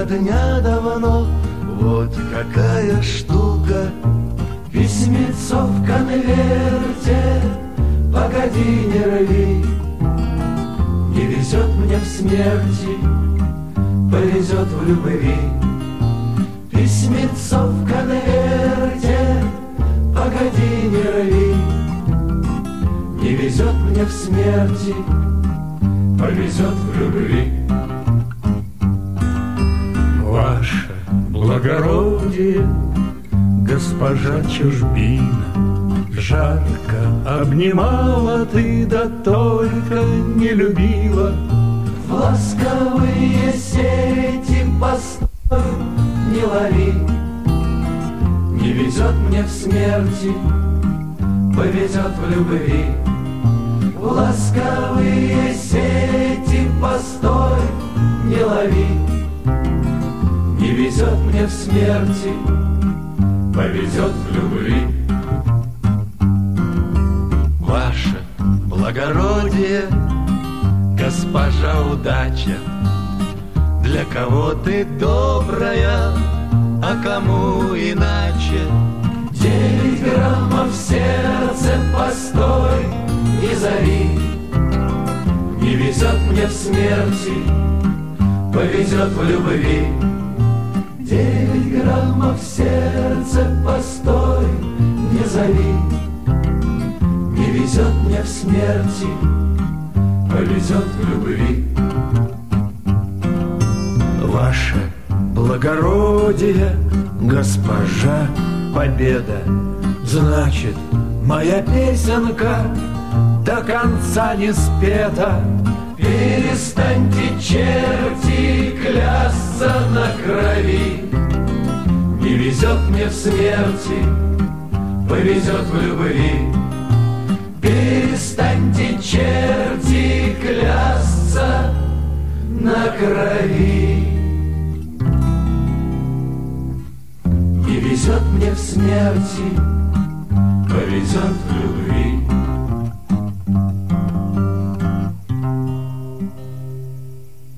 дня давно. Вот какая штука, письмецо в конверте, погоди, не рви. Не везет мне в смерти, повезет в любви. Письмецо в конверте, погоди, не рви. Не везет мне в смерти, повезет в любви. Ваше благородие, госпожа чужбина, жарко обнимала ты, да только не любила. В ласковые сети постой, не лови. Не везет мне в смерти, повезет в любви. В ласковые сети постой, не лови. Не везет мне в смерти, повезет в любви. Ваше благородие, госпожа удача, для кого ты добрая, а кому иначе. 9 граммов в сердце, постой, не зови. Не везет мне в смерти, повезет в любви. 9 граммов в сердце, постой, не зови. Не везет мне в смерти, повезет в любви. Ваше благородие, госпожа победа, значит, моя песенка до конца не спета. Перестаньте, черти, клясться на крови. Не везет мне в смерти, повезет в любви. Перестаньте, черти, клясться на крови. Не везет мне в смерти, повезет в любви.